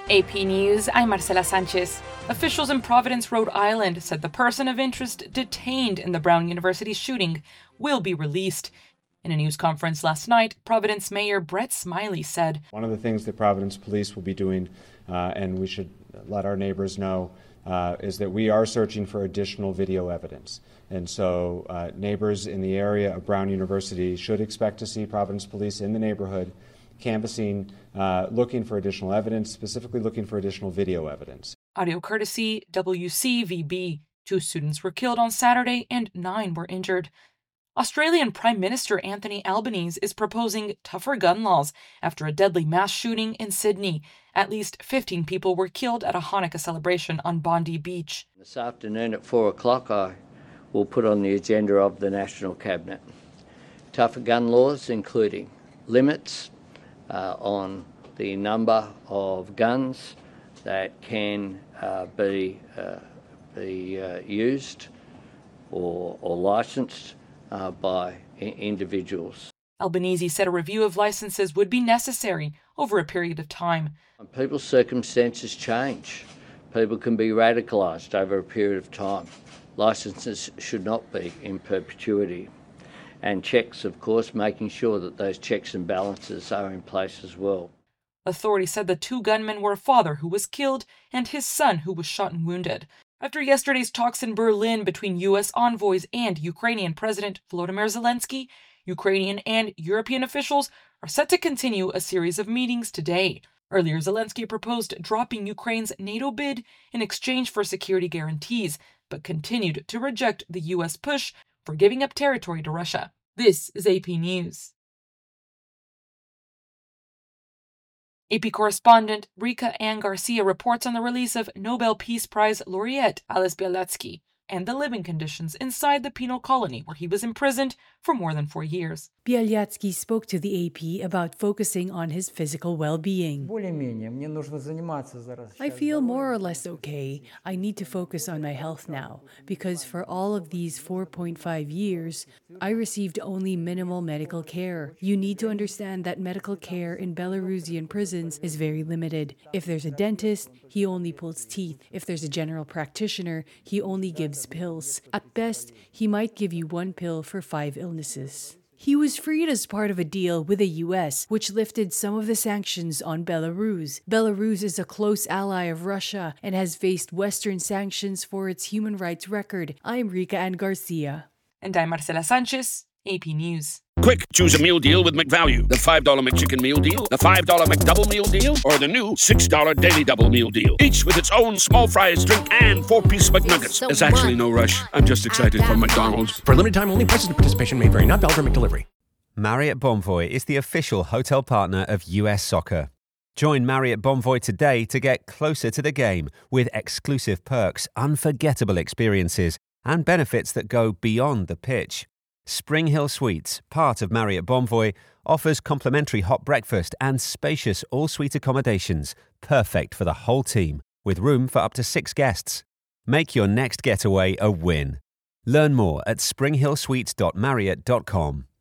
AP News, I'm Marcela Sanchez. Officials in Providence, Rhode Island said the person of interest detained in the Brown University shooting will be released. In a news conference last night, Providence Mayor Brett Smiley said, "One of the things that Providence Police will be doing, and we should let our neighbors know, is that we are searching for additional video evidence. And so neighbors in the area of Brown University should expect to see Providence Police in the neighborhood canvassing, looking for additional evidence, specifically looking for additional video evidence." Audio courtesy WCVB. 2 students were killed on Saturday and 9 were injured. Australian Prime Minister Anthony Albanese is proposing tougher gun laws after a deadly mass shooting in Sydney. At least 15 people were killed at a Hanukkah celebration on Bondi Beach. This afternoon at 4 o'clock, I will put on the agenda of the National Cabinet tougher gun laws, including limits on the number of guns that can be used or licensed by individuals. Albanese said a review of licenses would be necessary over a period of time. People's circumstances change. People can be radicalised over a period of time. Licenses should not be in perpetuity. And checks, of course, making sure that those checks and balances are in place as well. Authorities said the 2 gunmen were a father who was killed and his son who was shot and wounded. After yesterday's talks in Berlin between U.S. envoys and Ukrainian President Volodymyr Zelensky, Ukrainian and European officials are set to continue a series of meetings today. Earlier, Zelensky proposed dropping Ukraine's NATO bid in exchange for security guarantees, but continued to reject the U.S. push for giving up territory to Russia. This is AP News. AP correspondent Rika Ann Garcia reports on the release of Nobel Peace Prize laureate Ales Bialiatski and the living conditions inside the penal colony where he was imprisoned for more than 4 years. Bialiatski spoke to the AP about focusing on his physical well-being. I feel more or less okay. I need to focus on my health now, because for all of these 4.5 years, I received only minimal medical care. You need to understand that medical care in Belarusian prisons is very limited. If there's a dentist, he only pulls teeth. If there's a general practitioner, he only gives pills. At best, he might give you 1 pill for 5 illnesses. He was freed as part of a deal with the US, which lifted some of the sanctions on Belarus. Belarus is a close ally of Russia and has faced Western sanctions for its human rights record. I'm Rika Ann Garcia. And I'm Marcela Sanchez, AP News. Quick, choose a meal deal with McValue. The $5 McChicken meal deal, the $5 McDouble meal deal, or the new $6 Daily Double meal deal. Each with its own small fries, drink, and 4-piece McNuggets. There's actually no rush. I'm just excited for McDonald's. For a limited time only, prices and participation may vary. Not valid for McDelivery. Marriott Bonvoy is the official hotel partner of US Soccer. Join Marriott Bonvoy today to get closer to the game with exclusive perks, unforgettable experiences, and benefits that go beyond the pitch. Spring Hill Suites, part of Marriott Bonvoy, offers complimentary hot breakfast and spacious all-suite accommodations, perfect for the whole team, with room for up to 6 guests. Make your next getaway a win. Learn more at springhillsuites.marriott.com.